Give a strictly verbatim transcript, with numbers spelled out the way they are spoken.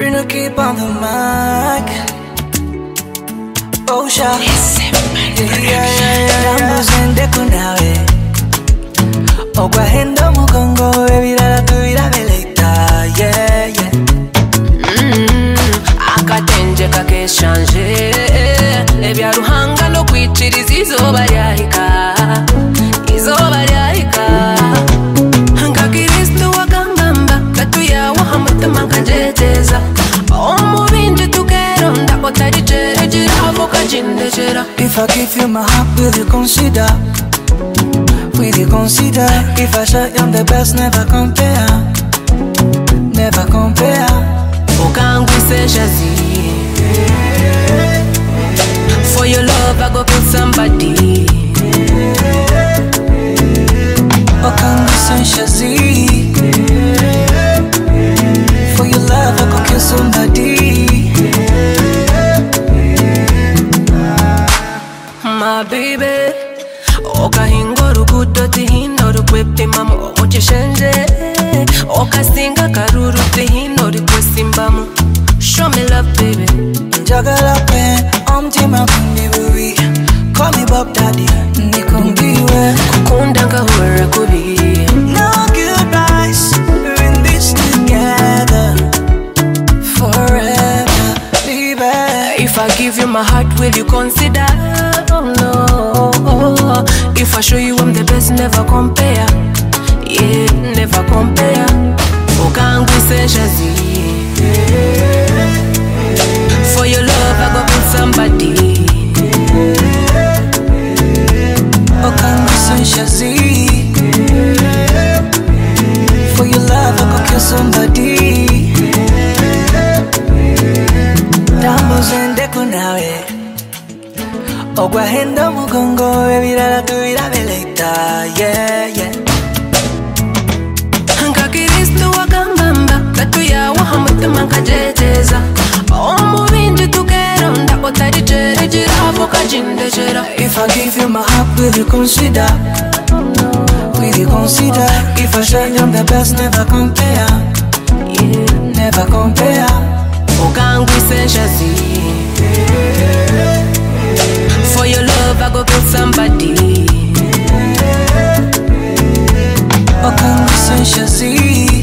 Bruno keep on the mic. Oh, sha. Yeah, yeah, yeah. Ndamuzende kunawe. Ogwa hendo mugongo ebirala tubirabeleta. Yeah, yeah. Mm, akatenje kakeshanje ebya ruhanga no kwiciriza izoba ryahika izoba ryahika hanga Kristo wagangamba gatuyawo hamutama nkanjeteza omubindi tukeronda otarijejera avoka jindejera. If I give you my heart, will you consider? Will you consider? If I show you I'm the best, never compare. Never compare. Okangwise shazi. For your love I go kill somebody. Okangwise shazi. For your love I go kill somebody. My baby, okahingo rukuto tihino rukwepimamo omuchishenje okasinga karuru tihino rikwesimbamu. Show me love baby. Njagala pe omtima kundi bubi. Call me Bob Daddy nikungiwe kukunda ngahora kubi. No goodbyes, we're in this together forever, baby. If I give you my heart, will you consider? Oh no. If I show you I'm the best, never compare. Yeah, never compare. Okangwise shazi. For your love I go kill somebody. Okangwise shazi. For your love I go kill somebody. Ndamuzende kunawe. Ogwa hendo mugongo ebirala tubirabeleta. Yeah, yeah. Hanga Kristo wagangamba gatuyawo hamutama nkanjeteza omubindi tukeronda otarijejera avoka jindejera. If I give you my heart, will you consider? Will you consider? If I show you I'm the best, never compare. Yeah, Never compare. okangwise shazi. For your love I go kill somebody. Okangwise shazi.